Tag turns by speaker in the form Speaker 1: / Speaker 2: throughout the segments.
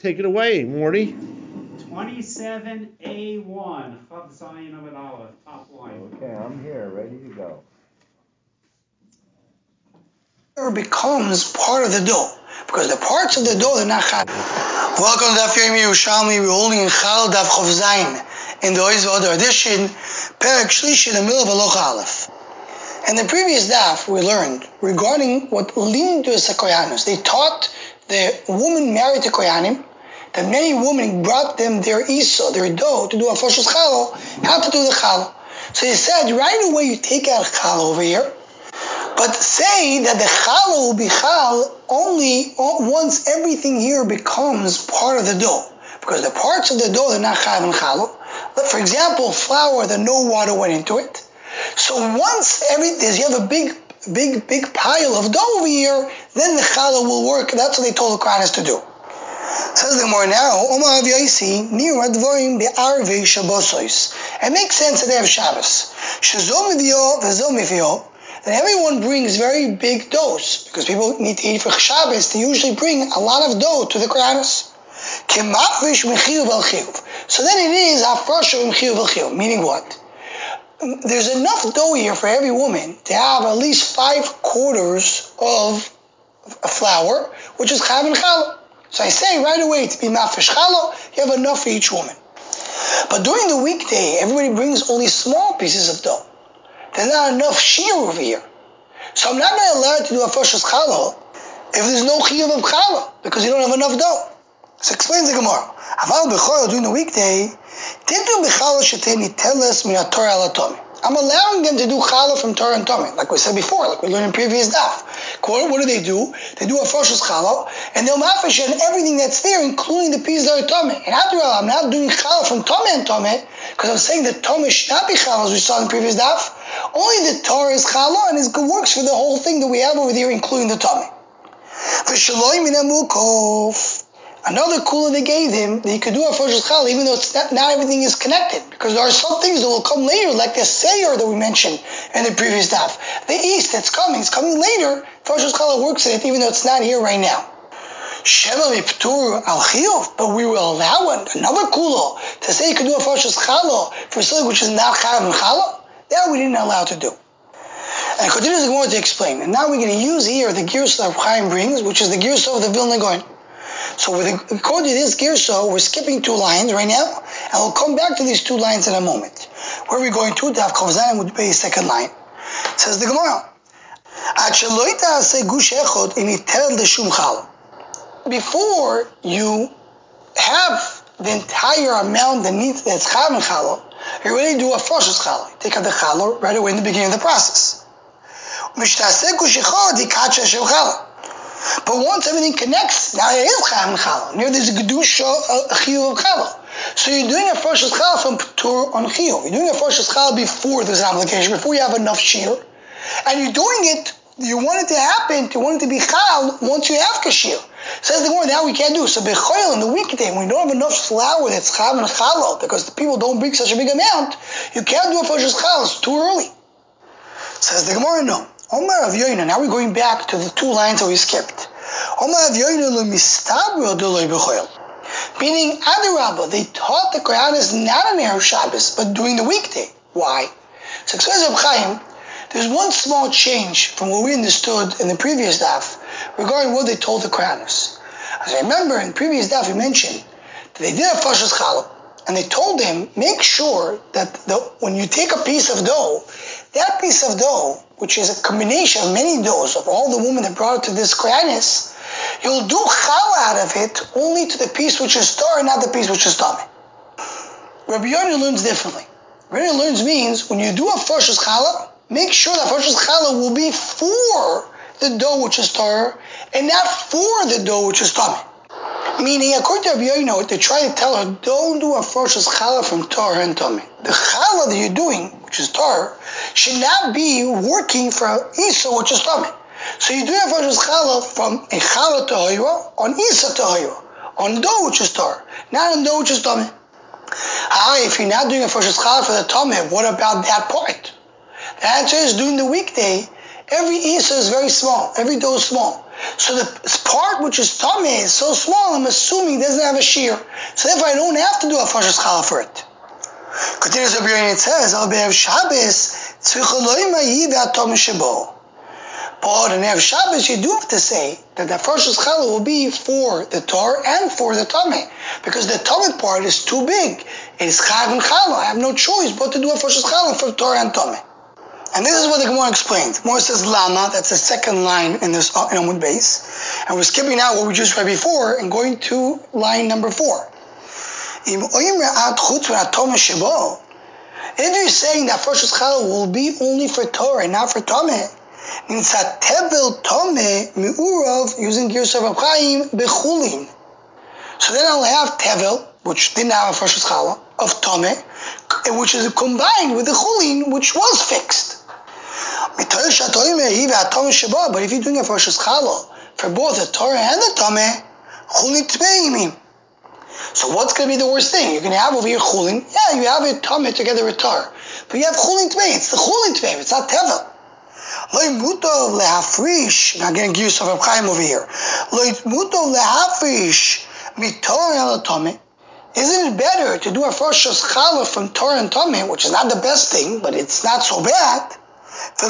Speaker 1: Take it away, Morty.
Speaker 2: 27A1, Chav Zayin Amud Aleph, top line.
Speaker 3: Okay, I'm here, ready to go.
Speaker 4: It becomes part of the dough, because the parts of the dough are not chal. Welcome to Daf Yomi Yerushalmi. We're holding in Chal Daf Chav Zayin in the Oiz V'Odor edition, Perek Shlishi in the middle of Aloch Aleph. In the previous daf, we learned regarding what leading to the Koyanos. They taught the woman married to Koyanim that many women brought them their isa, their dough, to do a foshus chalo, how to do the chalo. So he said, right away you take out chalo over here, but say that the chalo will be chal only once everything here becomes part of the dough. Because the parts of the dough are not chal and chalo. For example, flour that no water went into it. So once you have a big pile of dough over here, then the challah will work. That's what they told the Kohanis to do. Says the Gemara now, it makes sense that they have Shabbos. That everyone brings very big doughs, because people need to eat for Shabbos. They usually bring a lot of dough to the Kohanis. So then it is hafrasha m'chiyuv v'chiyuv, meaning what? There's enough dough here for every woman to have at least 5/4 of flour, which is chav and challah. So I say right away to be mafresh challah, you have enough for each woman. But during the weekday, everybody brings only small pieces of dough. There's not enough shear over here. So I'm not allowed to do a freshus challah if there's no chiyuv of challah, because you don't have enough dough. So explains the Gemara. Aval b'choil during the weekday, I'm allowing them to do challah from Torah and Tomei, like we said before, like we learned in previous daf. What do? They do a freshus challah, and they'll mafresh on everything that's there, including the pieces that are Tomei. And after all, I'm not doing challah from Tomei and Tomei, because I'm saying that Tomei should not be challah, as we saw in the previous daf. Only the Torah is challah, and it works for the whole thing that we have over there, including the Tomei. Another kula they gave him that he could do a freshus challah even though it's not everything is connected, because there are some things that will come later, like the seir that we mentioned in the previous daf. The east it's coming later. Freshus challah works in it even though it's not here right now. Sheva miptur al chiyuv, but we will allow another kula to say you could do a freshus challah for something which is not chav and challah. That we didn't allow to do. And continues the Gemara to explain. And now we're going to use here the girsa that Chaim brings, which is the girsa of the Vilna Gaon. So according to this girsa, we're skipping 2 lines right now, and we'll come back to these 2 lines in a moment. Where we're going to, Daf Chav Zayin would be the second line. It says the Gemara, before you have the entire amount that needs that's chav and challah, you already do a freshus challah. You take out the challah right away in the beginning of the process. But once everything connects, now it is chav and challah. Now there's a gedusha, a chiyuv of challah. So you're doing a freshus challah from Ptur on chiyuv. You're doing a freshus challah before there's an application, before you have enough shear. And you're doing it, you want it to happen, you want it to be chal once you have kashir. Says the Gemara, now we can't do. So bechoil on the weekday, when you don't have enough flour that's chav and challah, because the people don't bring such a big amount, you can't do a freshus challah, it's too early. Says the Gemara, no. Omar Rav Yoina, now we're going back to the 2 lines that we skipped. Omar Rav Yoina lo mistabro deloi bechoil. Meaning, Adarabba, they taught the Kohanis not on Erev Shabbos, but during the weekday. Why? So explains Reb Chaim, there's one small change from what we understood in the previous daf regarding what they told the Kohanis. As I remember, in the previous daf we mentioned that they did a freshus challah, and they told him, make sure that when you take a piece of dough, that piece of dough, which is a combination of many doughs of all the women that brought it to this Kohanis, you'll do challah out of it only to the piece which is tar, not the piece which is tameh. Rabbi Yonah learns differently. Rabbi Yonah learns means when you do a freshus challah, make sure that freshus challah will be for the dough which is tar and not for the dough which is tameh. Meaning, according to Rabbi Yonah, what they try to tell her, don't do a freshus challah from tar and tameh. The challah that you're doing, which is tar, should not be working for isa, which is tameh. So you do a freshus challah from a challah tahira on isa tahira, on dough which is tar, not on dough which is tameh. If you're not doing a freshus challah for the tameh, what about that part? The answer is during the weekday, Every isa is very small. Every dough is small. So the part which is tameh is so small, I'm assuming it doesn't have a shear. So therefore I don't have to do a Farshas Challah for it. Continues over here and it says, Al Be'ev Shabbos, Tzvicha lo yimayi ve'atameh shebo. But in Erev Shabbos, you do have to say that the Farshas Challah will be for the tar and for the tameh, because the tameh part is too big. It is chayav and challah. I have no choice but to do a Farshas Challah for tar and tameh. And this is what the Gemara explains. The Gemara says Lama. That's the second line in this in Amud Beis, and we're skipping out what we just read before and going to line number 4. If you're saying that Farshas Challah will be only for tar and not for tameh, Nimsa tevel tameh mi'urav using Girsov Reb Chaim bechulin. So then I'll have tevel, which didn't have a Farshas Challah, of tameh, which is combined with the chulin, which was fixed. But if you're doing a Farshas Challah for both the tar and the tameh, chulin tmei. So what's going to be the worst thing? You're going to have over here chulin. Yeah, you have your tameh together with tar, but you have chulin tmei. It's the chulin tmei. It's not tevel. Now getting gears of Reb Chaim over here. Isn't it better to do a Farshas Challah from tar and tameh, which is not the best thing, but it's not so bad? I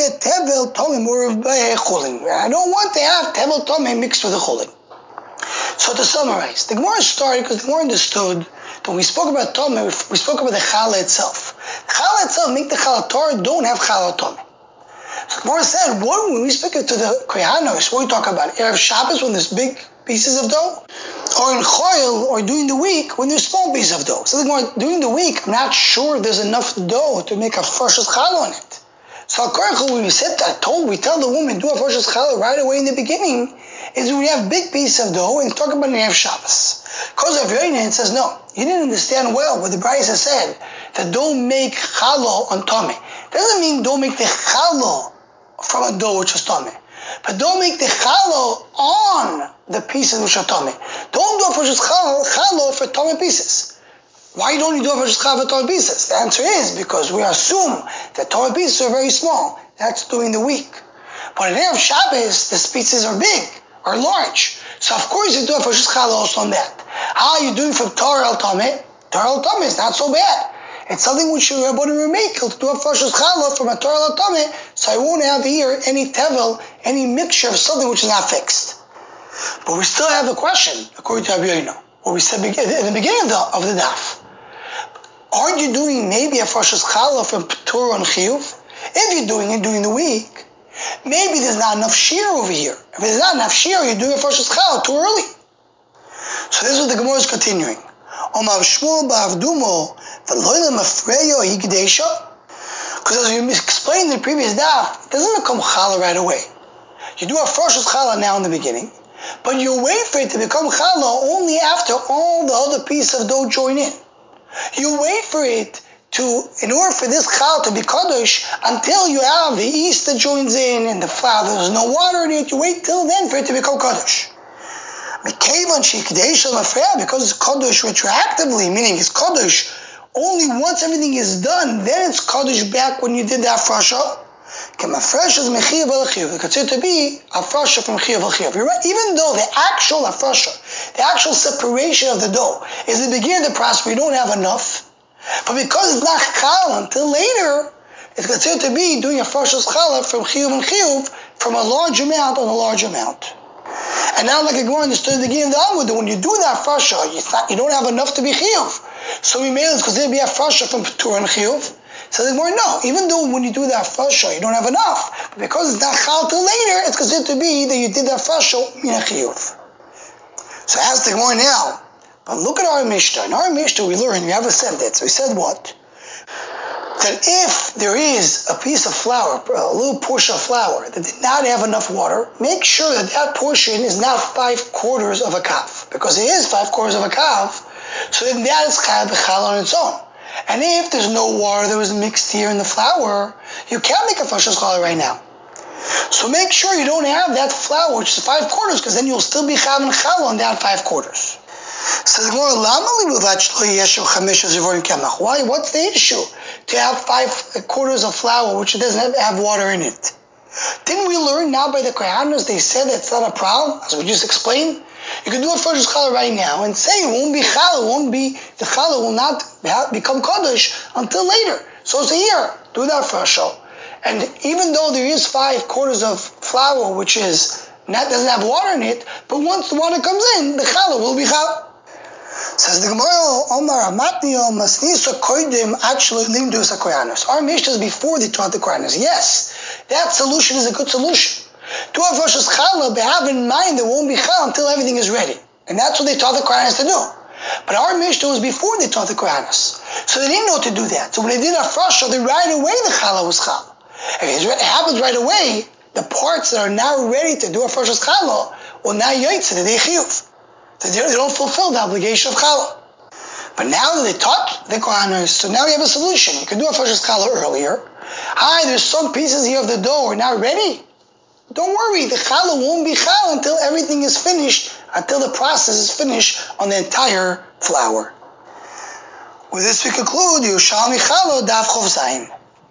Speaker 4: don't want to have tevel tameh mixed with the chulin. So to summarize, the Gemara started because the Gemara understood that when we spoke about tameh, we spoke about the challah itself. The challah itself, make the challah tar, don't have challah tameh. So the Gemara said, when we speak to the kohanos, what we talk about? Erev Shabbos when there's big pieces of dough, or in Choil, or during the week when there's small pieces of dough. So the Gemara, during the week, I'm not sure there's enough dough to make a Farshas Challah on it. So when we said that, we tell the woman do a Farshas Challah right away in the beginning, is when we have big piece of dough and talk about an Erev Shabbos. Because of Yoinen says no, you didn't understand well what the Brisa said that don't make challah on tameh. Doesn't mean don't make the challah from a dough which is tameh, but don't make the challah on the pieces which are tameh. Don't do a Farshas Challah for tameh pieces. Why don't you do a Farshas Challah for tameh pieces? The answer is because we assume that tameh pieces are very small. That's during the week. But in Erev Shabbos, the pieces are big, are large. So of course you do a Farshas Challah also on that. How are you doing from tar al tameh? Tar al tameh is not so bad. It's something which you're able to make to do a Farshas Challah from a tar al tameh, so I won't have here any tevel, any mixture of something which is not fixed. But we still have a question, according to Rabbi Yoina, what we said in the beginning of the daf. Aren't you doing maybe a Farshas Challah from P'tur on Chiyuv? If you're doing it during the week, maybe there's not enough shear over here. If there's not enough shear, you're doing a Farshas Challah too early. So this is what the Gemara is continuing. Because as you explained in the previous daf, it doesn't become challah right away. You do a Farshas Challah now in the beginning, but you wait for it to become challah only after all the other pieces of dough join in. You wait for it in order for this challah to be kadosh, until you have the yeast that joins in and the flour. There's no water in it. You wait till then for it to become kadosh. Because it's kadosh retroactively, meaning it's kadosh only once everything is done, then it's kadosh back when you did the afrasha. It's considered to be afrasha from chiyav al-chiyav. You're right, even though the actual afrasha, the actual separation of the dough, is the beginning of the process where you don't have enough, but because it's not challah until later, it's considered to be doing a Farshas Challah from chiyuv and chiyuv from a large amount on a large amount. And now, like a Gemara understood at the beginning of the Amud, that when you do that Farshah, you don't have enough to be chiyuv. So we made it because there'd be a Farshah from P'tur and chiyuv. So the Gemara, no, even though when you do that Farshah, you don't have enough, but because it's not chal till later, it's considered to be that you did that Farshah in a chiyuv. So ask the Gemara now, but look at our Mishnah. In our Mishnah we learned, we have a sentence. We said what? That if there is a piece of flour, a little portion of flour that did not have enough water, make sure that that portion is not 5/4 of a kav, because it is 5/4 of a kav, so then that is chayav b'chal on its own. And if there's no water that was mixed here in the flour, you can't make a Farshas Challah right now. So make sure you don't have that flour, which is 5/4, because then you'll still be chayav and chal on that 5/4. So the Gemara, why? What's the issue to have 5/4 of flour which doesn't have water in it? Didn't we learn now by the Kohanos, they said that's not a problem, as we just explained? You can do a first challah right now and say it won't be challah, the challah will not become Kaddish until later. So it's a year. Do that first. And even though there is 5 quarters of flour, which is doesn't have water in it, but once the water comes in, the challah will be challah. Says the Gemara, Omar Amatnio Masnisa Koidim actually Limdus HaKoyanos. Our Mishnah is before they taught the Koyanos. Yes, that solution is a good solution. To have Rosh Hashanah, but have in mind there won't be Chal until everything is ready. And that's what they taught the Koyanos to do. But our Mishnah was before they taught the Koyanos. So they didn't know to do that. So when they did Afrasha, they right away the Chala was Chal. If it happens right away, the parts that are now ready to do Afrasha's Chala will now Yaitse, they Chiyuv. They don't fulfill the obligation of Chala. But now that they taught the Kohanos, so now we have a solution. You can do a Afrasha's Chala earlier. There's some pieces here of the dough are not ready. Don't worry, the Chala won't be Chala until everything is finished, until the process is finished on the entire flour. With this we conclude, Yerushalmi Chala Daf Chof Zayin.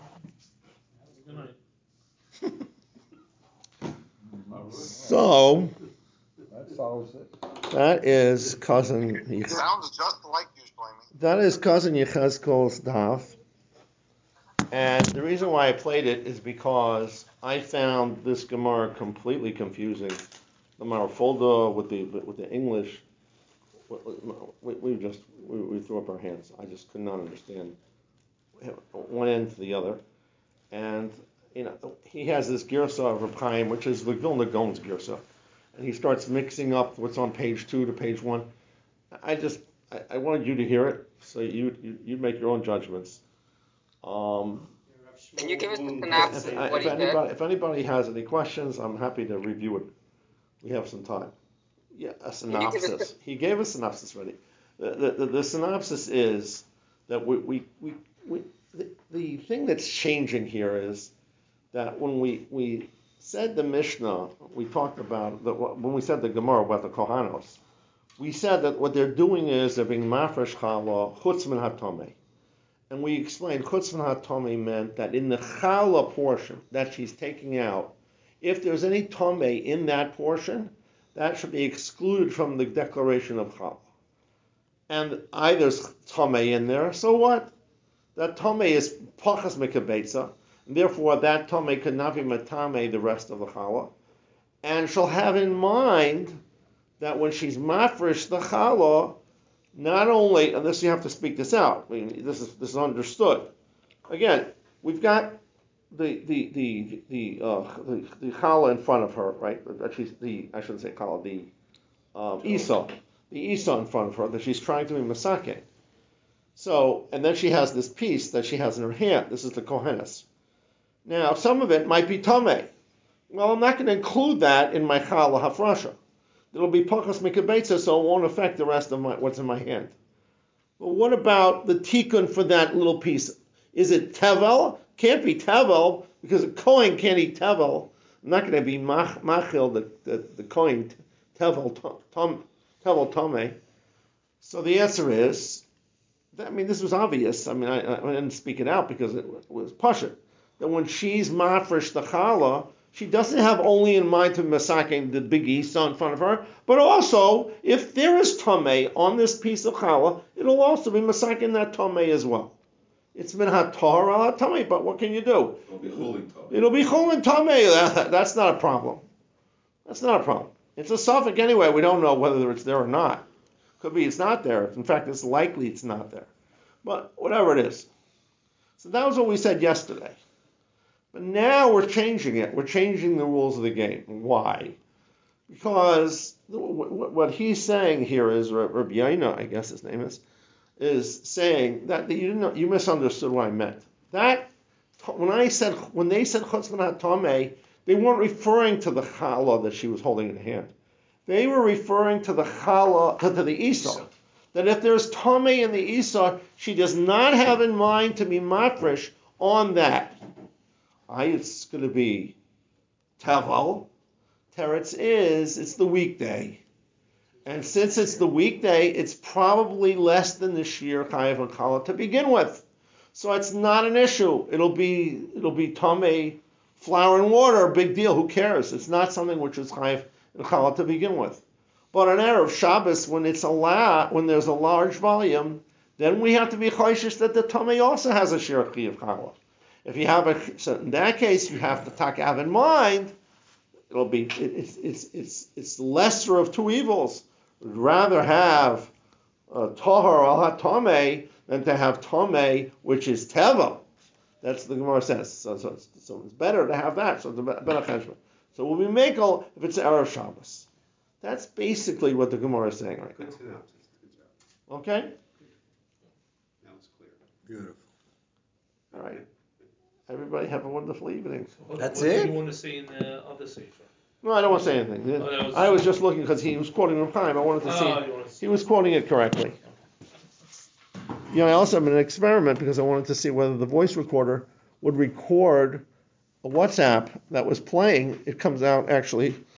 Speaker 1: So,
Speaker 3: That solves it.
Speaker 1: that is cousin.
Speaker 5: It sounds just like you, Shlomi.
Speaker 1: That is cousin Yechezkel's daf, and the reason why I played it is because I found this Gemara completely confusing. The Marafolda with the English, we threw up our hands. I just could not understand one end to the other, and he has this Girsa of Reb Chaim, which is the Vilna Gaon's Girsa. And he starts mixing up what's on page 2 to page 1. I wanted you to hear it, so you make your own judgments.
Speaker 6: Can you give us the synopsis of what he said?
Speaker 1: If anybody has any questions, I'm happy to review it. We have some time. Yeah, a synopsis. He gave a synopsis already. The synopsis is that the thing that's changing here is that when we said the Mishnah, we talked about when we said the Gemara about the Kohanos, we said that what they're doing is they're being mafresh challah chutz min hatomei, and we explained chutz min hatomei meant that in the challah portion that she's taking out, if there's any tomei in that portion, that should be excluded from the declaration of challah. And there's tomei in there, so what? That tomei is pachas mekabetza. Therefore, that tomei could not be matame the rest of the challah, and she'll have in mind that when she's mafresh the challah, not only, and this you have to speak this out. I mean, this is understood. Again, we've got the challah in front of her, right? Actually, I shouldn't say challah, the isa in front of her that she's trying to be masake. So, and then she has this piece that she has in her hand. This is the kohenes. Now, some of it might be tamei. Well, I'm not going to include that in my challah hafrasha. It'll be pachas mikabetza, so it won't affect the rest of what's in my hand. But what about the tikkun for that little piece? Is it tevel? Can't be tevel because a kohen can't eat tevel. I'm not going to be machil the kohen tevel tamei. So the answer is, this was obvious. I didn't speak it out because it was pashut. That when she's mafresh the challah, she doesn't have only in mind to masaking the big isa in front of her, but also if there is tamei on this piece of challah, it'll also be masaking that tamei as well. It's min hatar ala tamei, but what can you do? It'll be chulin tamei. That's not a problem. That's not a problem. It's a suffix anyway. We don't know whether it's there or not. Could be it's not there. In fact, it's likely it's not there. But whatever it is. So that was what we said yesterday. But now we're changing it. We're changing the rules of the game. Why? Because what he's saying here is, Rabbi Yaina, I guess his name is saying that you misunderstood what I meant. That when they said chutz min hatomei, they weren't referring to the challah that she was holding in her hand. They were referring to the challah, to the isa. That if there's tomei in the isa, she does not have in mind to be mafresh on that. It's going to be tevel. Teretz it's the weekday. And since it's the weekday, it's probably less than the shir chayav and challah to begin with. So it's not an issue. It'll be tomei Flour and water, big deal. Who cares? It's not something which is chayiv in challah to begin with. But on Erev Shabbos, when there's a large volume, then we have to be choishish that the Tomei also has a share of challah. If you have so in that case, you have to have in mind. It's the lesser of two evils. We'd rather have tahor al tomei than to have tomei, which is teva. That's the Gemara says. So it's better to have that. So it's a better cheshbon. So we'll be makel if it's Erev Shabbos. That's basically what the Gemara is saying right now.
Speaker 7: Good synopsis. Good job.
Speaker 1: Okay?
Speaker 7: Now it's clear.
Speaker 3: Beautiful.
Speaker 1: All right. Everybody have a wonderful evening.
Speaker 8: That's
Speaker 9: what
Speaker 8: it?
Speaker 9: What do you want to say in the other sefer?
Speaker 1: No, I don't want to say anything. I was just looking because he was quoting Reb Chaim. I wanted to see. He was quoting it correctly. I also have an experiment because I wanted to see whether the voice recorder would record a WhatsApp that was playing. It comes out actually